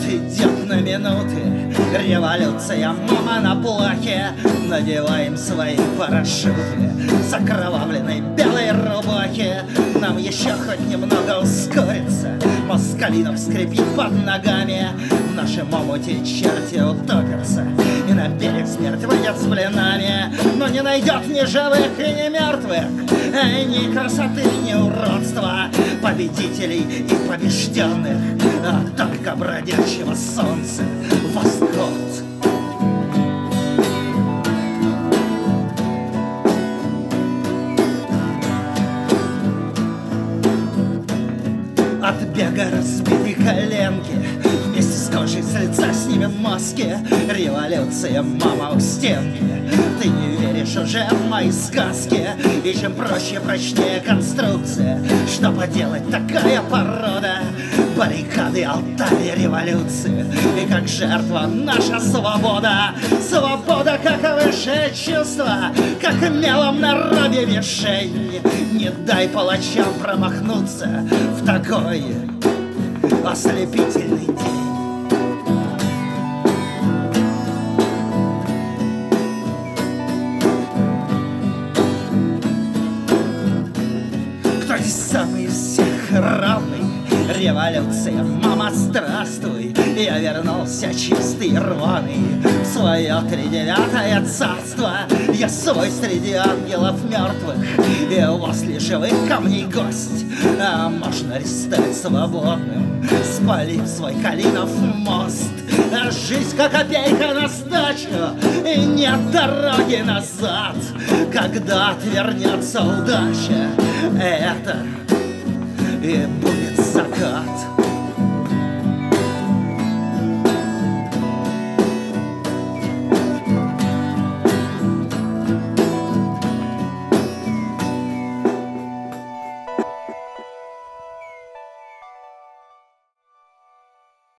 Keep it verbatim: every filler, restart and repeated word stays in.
идет на минуты. Революция, мама на плахе. Надеваем свои парашюты с окровавленной белой рубахи. Нам еще хоть немного ускориться. Москалинов скрипит под ногами. В нашем омуте черти утопятся, и на берег смерть выйдет с блинами. Но не найдет ни живых и ни мертвых, ни красоты, ни уродства, победителей и побежденных, а только бродячего солнца восход. От бега разбиты коленки, вместе с кожей с лица снимем маски. Революция, мама, у стенки. Ты не веришь уже в мои сказки. И чем проще, прочнее конструкция. Что поделать, такая порода. Баррикады, алтарь революции. И как жертва наша свобода. Свобода, как высшее чувство, как мелом на робе вишей. Не дай палачам промахнуться в такой ослепительный день. Кто здесь самый из всех равный? Революция, мама, здравствуй. Я вернулся чистый и рваный в свое тридевятое царство. Я свой среди ангелов мертвых и возле живых камней гость. А можно ли стать свободным, спалив свой Калинов мост? А жизнь как копейка на сдачу, и нет дороги назад. Когда отвернется удача, это и будет закат.